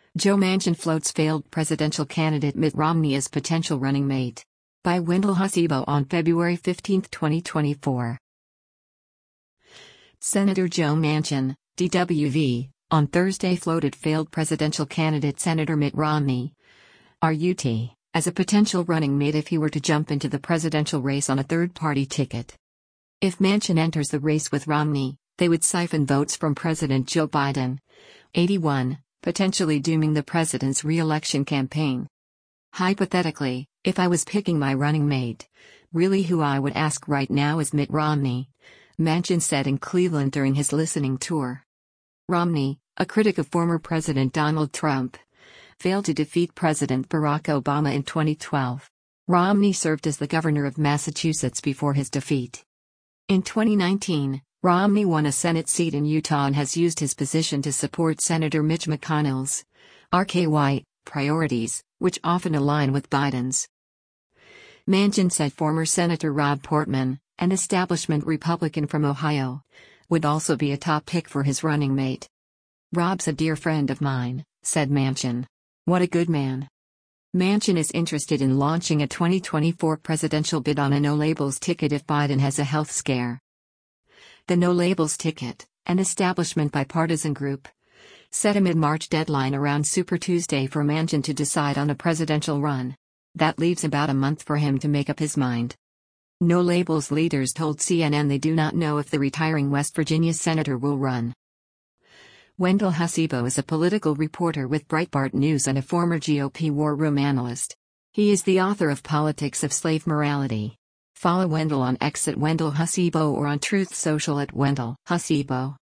Joe Manchin floats failed presidential candidate Mitt Romney as potential running mate. By Wendell Hasibo on February 15, 2024. Senator Joe Manchin, DWV, on Thursday floated failed presidential candidate Senator Mitt Romney, RUT, as a potential running mate if he were to jump into the presidential race on a third-party ticket. If Manchin enters the race with Romney, they would siphon votes from President Joe Biden, 81, potentially dooming the president's re-election campaign. Hypothetically, if I was picking my running mate, really who I would ask right now is Mitt Romney, Manchin said in Cleveland during his listening tour. Romney, a critic of former President Donald Trump, failed to defeat President Barack Obama in 2012. Romney served as the governor of Massachusetts before his defeat. In 2019, Romney won a Senate seat in Utah and has used his position to support Senator Mitch McConnell's RKY priorities, which often align with Biden's. Manchin said former Senator Rob Portman, an establishment Republican from Ohio, would also be a top pick for his running mate. "Rob's a dear friend of mine," said Manchin. "What a good man." Manchin is interested in launching a 2024 presidential bid on a no-labels ticket if Biden has a health scare. The no-labels ticket, an establishment bipartisan group, set a mid-March deadline around Super Tuesday for Manchin to decide on a presidential run. That leaves about a month for him to make up his mind. No-labels leaders told CNN they do not know if the retiring West Virginia senator will run. Wendell Hasibo is a political reporter with Breitbart News and a former GOP war room analyst. He is the author of Politics of Slave Morality. Follow Wendell on X at Wendell Hasibo or on Truth Social at Wendell Hasibo.